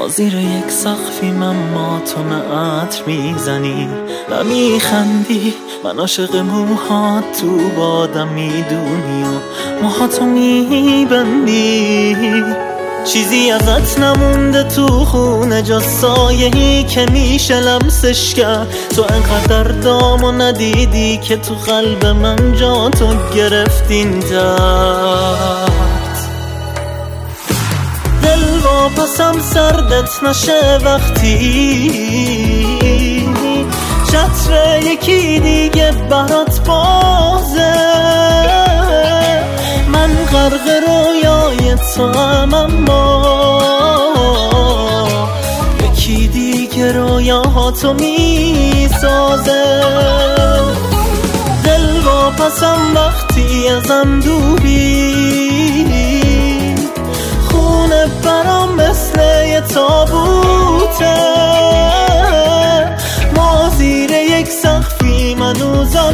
زیر یک سقفی من ما تو عطر میزنی و میخندی، من عاشق موهات تو بادم میدونی و موهاتو میبندی. چیزی ازت نمونده تو خونه جز سایه‌ای که میشه لمسش کرد. تو انقدر دامو ندیدی که تو قلب من جا تو گرفتین درد. دل واپسم سردت نشه وقتی چتر یکی دیگه برات بازه. من غرق رویای تو هم، اما یکی دیگه رویاهاتو میسازه. دل واپسم وقتی ازم دوبی، خونه برام مثل یه تابوته. ما زیر یک سقفی منوزم،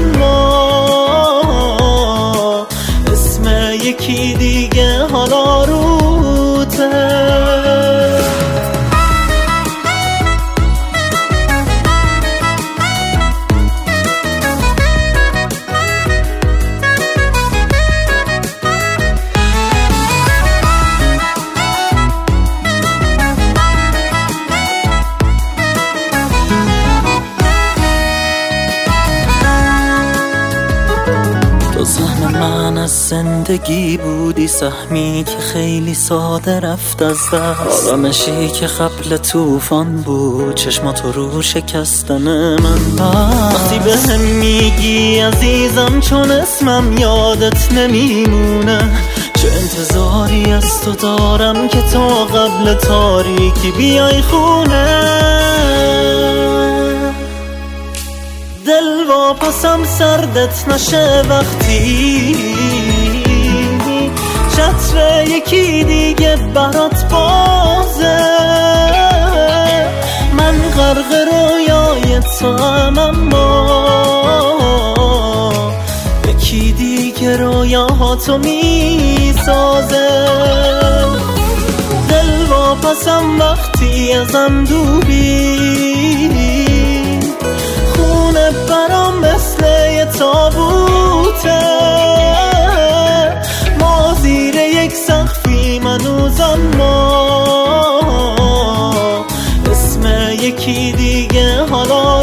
ما اسم یکی دیگه حالا روته. سهم من از زندگی بودی، سهمی که خیلی ساده رفت از دست. آرامشی که قبل طوفان بود، چشماتو رو شکستن من بست. وقتی به هم میگی عزیزم چون اسمم یادت نمیمونه، چه انتظاری از تو دارم که تو قبل تاریکی بیای خونه. دل واپسم سردت نشه وقتی چتر یکی دیگه برات بازه. من غرق رویای تو هم، اما یکی دیگه رویاهاتو میسازه. دل واپسم وقتی ازم دوبی، برام مثل یه تابوته. ما زیر یک سقفی منوزم، ما اسم یکی دیگه حالا